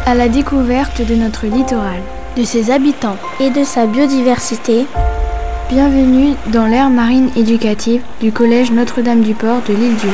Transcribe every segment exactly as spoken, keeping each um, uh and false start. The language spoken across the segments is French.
à la découverte de notre littoral, de ses habitants et de sa biodiversité. Bienvenue dans l'aire marine éducative du collège Notre-Dame-du-Port de l'Île-Dieu.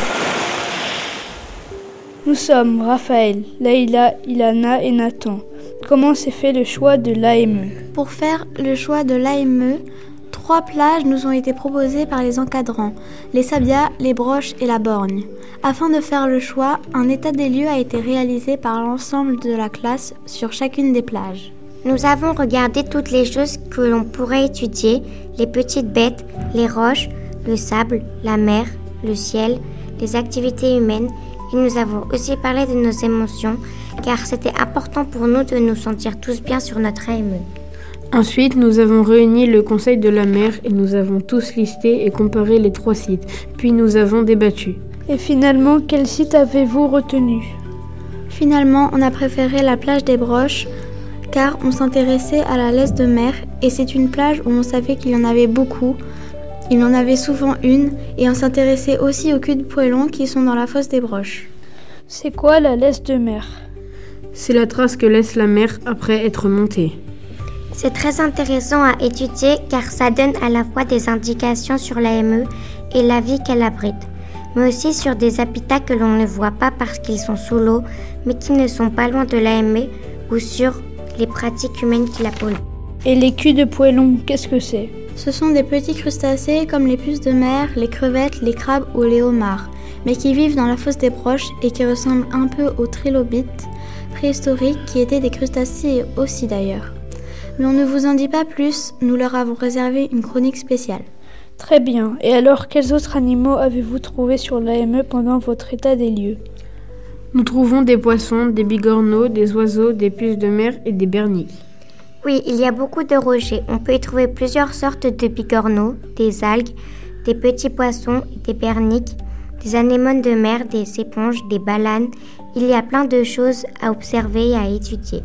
Nous sommes Raphaël, Leïla, Ilana et Nathan. Comment s'est fait le choix de l'A M E ? Pour faire le choix de l'A M E, trois plages nous ont été proposées par les encadrants, les Sabias, les Broches et la Borgne. Afin de faire le choix, un état des lieux a été réalisé par l'ensemble de la classe sur chacune des plages. Nous avons regardé toutes les choses que l'on pourrait étudier, les petites bêtes, les roches, le sable, la mer, le ciel, les activités humaines, et nous avons aussi parlé de nos émotions, car c'était important pour nous de nous sentir tous bien sur notre A M E. Ensuite, nous avons réuni le conseil de la mer et nous avons tous listé et comparé les trois sites, puis nous avons débattu. Et finalement, quel site avez-vous retenu ? Finalement, on a préféré la plage des Broches, car on s'intéressait à la laisse de mer et c'est une plage où on savait qu'il y en avait beaucoup. Il y en avait souvent une et on s'intéressait aussi aux culs de poêlons qui sont dans la fosse des Broches. C'est quoi la laisse de mer ? C'est la trace que laisse la mer après être montée. C'est très intéressant à étudier car ça donne à la fois des indications sur l'A M E et la vie qu'elle abrite, mais aussi sur des habitats que l'on ne voit pas parce qu'ils sont sous l'eau, mais qui ne sont pas loin de l'A M E ou sur les pratiques humaines qui la polluent. Et les culs de poêlons, qu'est-ce que c'est ? Ce sont des petits crustacés comme les puces de mer, les crevettes, les crabes ou les homards, mais qui vivent dans la fosse des Broches et qui ressemblent un peu aux trilobites préhistoriques qui étaient des crustacés aussi d'ailleurs. Mais on ne vous en dit pas plus, nous leur avons réservé une chronique spéciale. Très bien. Et alors, quels autres animaux avez-vous trouvé sur l'A M E pendant votre état des lieux ? Nous trouvons des poissons, des bigorneaux, des oiseaux, des puces de mer et des berniques. Oui, il y a beaucoup de rejets. On peut y trouver plusieurs sortes de bigorneaux, des algues, des petits poissons, des berniques, des anémones de mer, des éponges, des balanes. Il y a plein de choses à observer et à étudier.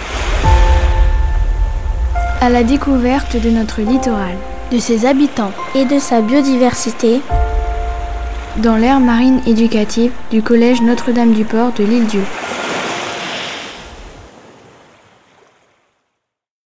À la découverte de notre littoral, de ses habitants et de sa biodiversité, dans l'aire marine éducative du collège Notre-Dame-du-Port de l'Île-Dieu.